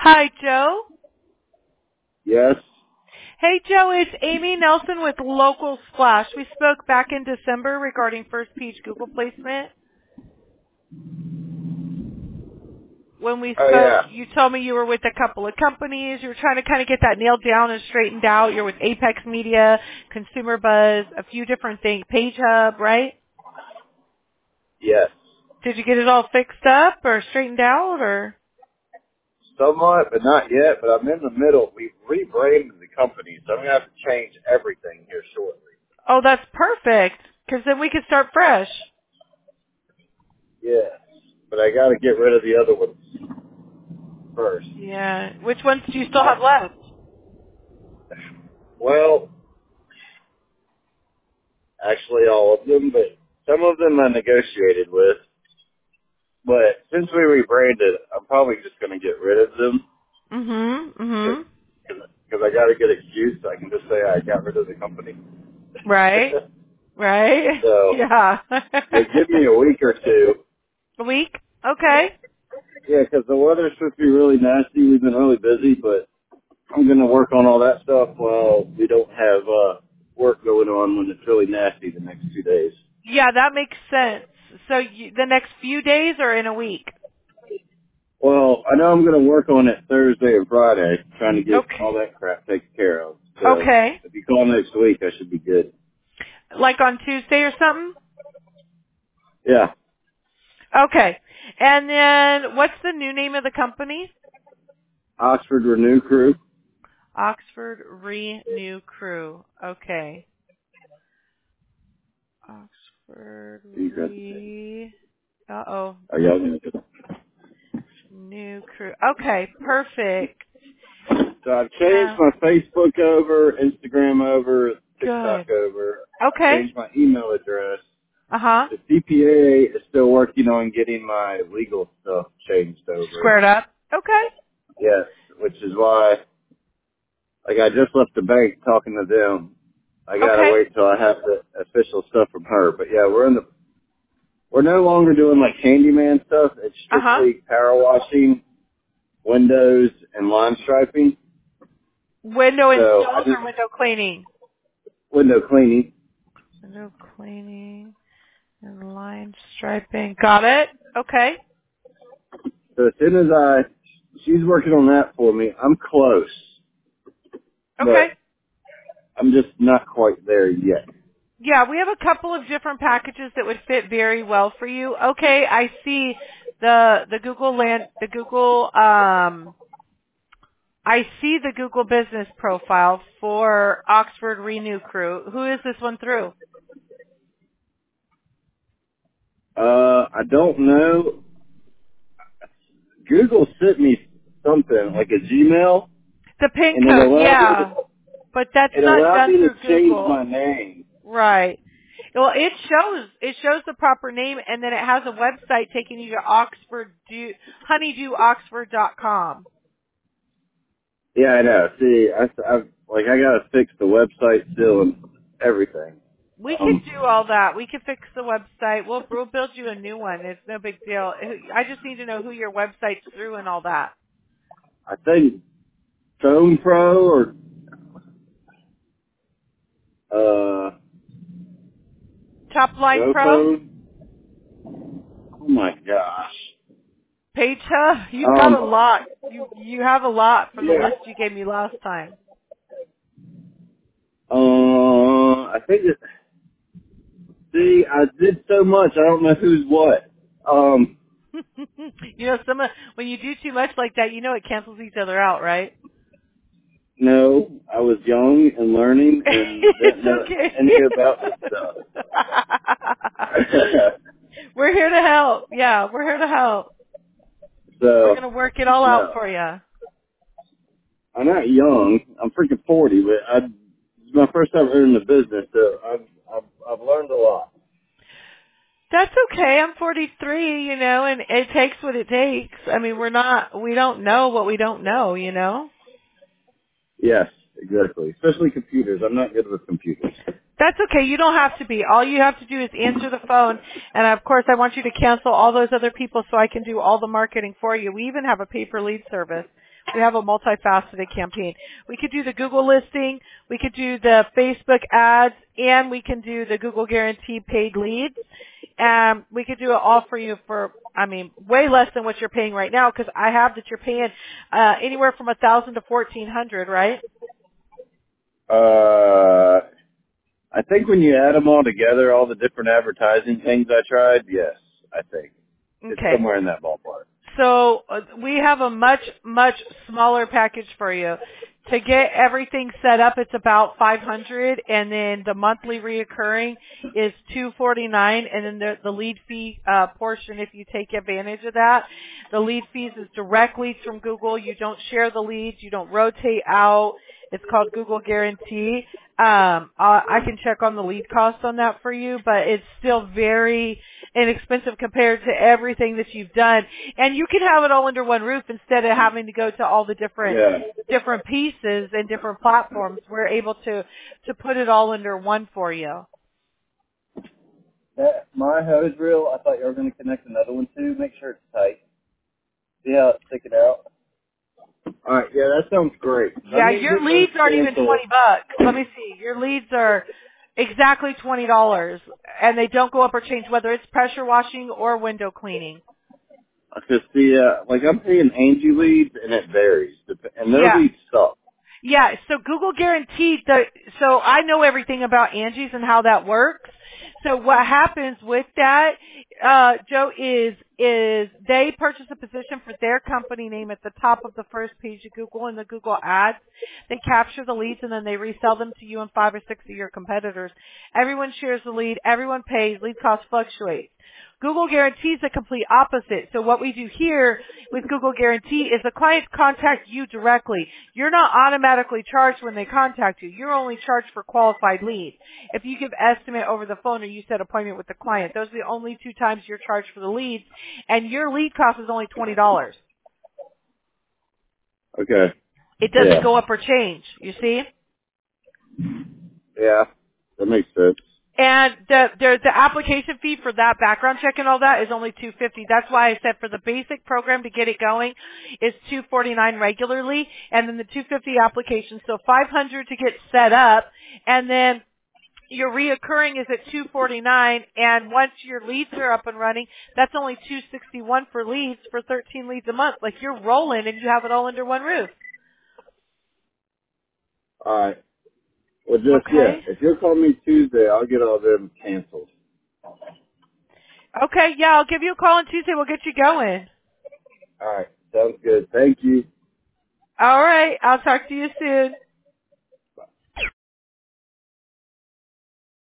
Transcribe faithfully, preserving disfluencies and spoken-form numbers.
Hi, Joe. Yes. Hey, Joe, it's Amy Nelson with Local Splash. We spoke back in December regarding first page Google placement. When we Oh spoke, yeah. you told me you were with a couple of companies. You were trying to kind of get that nailed down and straightened out. You're with Apex Media, Consumer Buzz, a few different things, Page Hub, right? Yes. Did you get it all fixed up or straightened out, or? Somewhat, but not yet. But I'm in the middle. We've rebranded the company, so I'm gonna have to change everything here shortly. Oh, that's perfect, because then we can start fresh. Yes. But I got to get rid of the other ones first. Yeah. Which ones do you still have left? Well, actually, all of them, but some of them I negotiated with. But since we rebranded, I'm probably just gonna get rid of them Mm-hmm. Mm-hmm. because I got a good excuse. I can just say I got rid of the company. Right. Right. So, Yeah. yeah, give me a week or two. A week? Okay. Yeah, because the weather's supposed to be really nasty. We've been really busy, but I'm going to work on all that stuff while we don't have uh, work going on when it's really nasty the next two days. Yeah, that makes sense. So you, the next few days or in a week? Well, I know I'm going to work on it Thursday and Friday, trying to get all Okay. that crap taken care of. So Okay. if you call next week, I should be good. Like on Tuesday or something? Yeah, Okay. And then what's the new name of the company? Oxford Renew Crew. Oxford Renew Crew. Okay. Oxford You got the thing. Re... Uh-oh. Are y'all going to do it? New Crew. Okay. Perfect. So I've changed Uh, my Facebook over, Instagram over, TikTok good. over. I've Okay. changed my email address. Uh-huh. The C P A is still working on getting my legal stuff changed over. Squared up. Okay. Yes, which is why, like, I just left the bank talking to them. I gotta Okay. wait till I have the official stuff from her. But yeah, we're in the, we're no longer doing like handyman stuff. It's Uh-huh. strictly power washing, windows, and line striping. Window So I installs just or window cleaning? window cleaning. Window cleaning and line striping. Got it. Okay. So as soon as I, she's working on that for me. I'm close, Okay. but I'm just not quite there yet. Yeah, we have a couple of different packages that would fit very well for you. Okay, I see the the Google land the Google um I see the Google business profile for Oxford Renew Crew. Who is this one through? Uh, I don't know. Google sent me something like a Gmail, The pin and it code, allowed me to, yeah. But that's it not allowed done me to through change Google. my name. Right. Well, it shows it shows the proper name, and then it has a website taking you to Oxford do, honeydew oxford dot com. Yeah, I know. See, I, I like I gotta fix the website still and everything. We can Um, do all that. We can fix the website. We'll we'll build you a new one. It's no big deal. I just need to know who your website's through and all that. I think Phone Pro or uh, Top Line Go Pro, Phone. Oh my gosh. Page Hub. You've got a Um, lot. You you have a lot from the yeah. list you gave me last time. Uh, I think it. See, I did so much. I don't know who's what. Um, You know, some of, when you do too much like that, you know it cancels each other out, right? no, I was young and learning and didn't It's know okay. any about this stuff. We're here to help. Yeah, we're here to help. We're so, going to work it all out no, for you. I'm not young. I'm freaking forty, but I, it's my first time earning the business, so I've, I've, I've learned a lot. That's okay. I'm forty-three, you know, and it takes what it takes. I mean, we're not, we don't know what we don't know, you know? Yes, exactly. Especially computers. I'm not good with computers. That's okay. You don't have to be. All you have to do is answer the phone. And of course, I want you to cancel all those other people so I can do all the marketing for you. We even have a pay per lead service. We have a multifaceted campaign. We could do the Google listing, we could do the Facebook ads, and we can do the Google Guarantee paid leads. And we could do it all for you for, I mean, way less than what you're paying right now, because I have that you're paying uh, anywhere from a thousand to fourteen hundred, right? Uh, I think when you add them all together, all the different advertising things I tried, yes, I think. It's Okay. somewhere in that ballpark. So uh, we have a much, much smaller package for you. To get everything set up, it's about five hundred, and then the monthly reoccurring is two forty-nine, and then the, the lead fee uh, portion, if you take advantage of that, the lead fees is direct leads from Google. You don't share the leads. You don't rotate out. It's called Google Guarantee. Um, uh, I can check on the lead cost on that for you, but it's still very inexpensive compared to everything that you've done. And you can have it all under one roof instead of having to go to all the different Yeah. different pieces and different platforms. We're able to to put it all under one for you. That, my hose reel, I thought you were going to connect another one too. Make sure it's tight. See how it's sticking out? All right, yeah, that sounds great. Let Yeah, me your get those leads aren't even canceled. twenty bucks. Let me see. Your leads are exactly twenty dollars, and they don't go up or change whether it's pressure washing or window cleaning. Because the, uh, like I'm paying Angie leads and it varies. Dep- And their Yeah. leads suck. Yeah, so Google Guaranteed, the, so I know everything about Angie's and how that works. So what happens with that, uh, Joe, is, is they purchase a position for their company name at the top of the first page of Google in the Google ads. They capture the leads and then they resell them to you and five or six of your competitors. Everyone shares the lead, everyone pays, lead costs fluctuate. Google Guarantees the complete opposite. So what we do here with Google Guarantee is the clients contact you directly. You're not automatically charged when they contact you. You're only charged for qualified leads. If you give estimate over the phone or you set appointment with the client, those are the only two times you're charged for the leads, and your lead cost is only twenty dollars. Okay. It doesn't Yeah. go up or change, you see? Yeah. That makes sense. And the, the the application fee for that background check and all that is only two fifty. That's why I said for the basic program to get it going is two forty nine regularly, and then the two fifty application. So five hundred to get set up, and then your reoccurring is at two forty nine. And once your leads are up and running, that's only two sixty one for leads for thirteen leads a month. Like you're rolling, and you have it all under one roof. All right. Well, just, yeah, Okay. if you'll call me Tuesday, I'll get all them canceled. Okay. Yeah, I'll give you a call on Tuesday. We'll get you going. All right. Sounds good. Thank you. All right. I'll talk to you soon.